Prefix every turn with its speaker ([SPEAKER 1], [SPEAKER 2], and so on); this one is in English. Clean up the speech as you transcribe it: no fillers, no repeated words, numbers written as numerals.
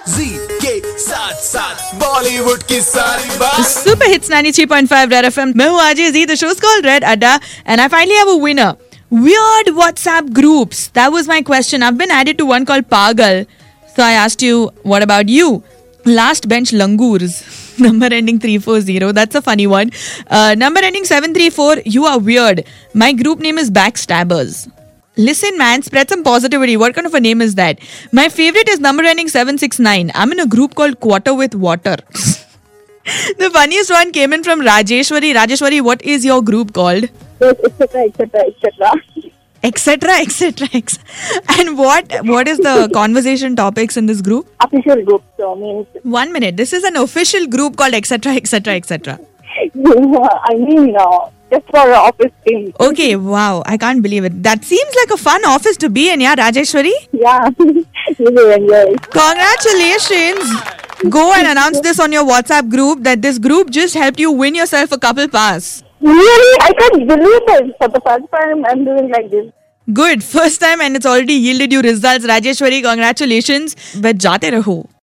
[SPEAKER 1] जी के साथ साथ बॉलीवुड की सारी बात.
[SPEAKER 2] Super Hits 93.5 Red FM. मैं हूँ RJ Z. The show's called Red Adda, and I finally have a winner. Weird WhatsApp groups. That was my question. I've been added to one called Pagal. So I asked you, what about you? Last bench langurs. Number ending 340. That's a funny one. Number ending 734. You are weird. My group name is Backstabbers. Listen, man, spread some positivity. What kind of a name is that? My favorite is number ending 769. I'm in a group called Quarter with Water. The funniest one came in from Rajeshwari. Rajeshwari, what is your group called?
[SPEAKER 3] Etc.
[SPEAKER 2] And what is the conversation topics in this group?
[SPEAKER 3] Official group, so means
[SPEAKER 2] 1 minute. This is an official group called etc.
[SPEAKER 3] I mean just for office things.
[SPEAKER 2] Okay, wow. I can't believe it. That seems like a fun office to be in, yeah, Rajeshwari?
[SPEAKER 3] Yeah, you will enjoy.
[SPEAKER 2] Congratulations. Go and announce this on your WhatsApp group that this group just helped you win yourself a couple pass.
[SPEAKER 3] Really, I can't believe it. For the first time, I'm doing like this.
[SPEAKER 2] Good. First time and it's already yielded you results. Rajeshwari, congratulations. But jaate raho.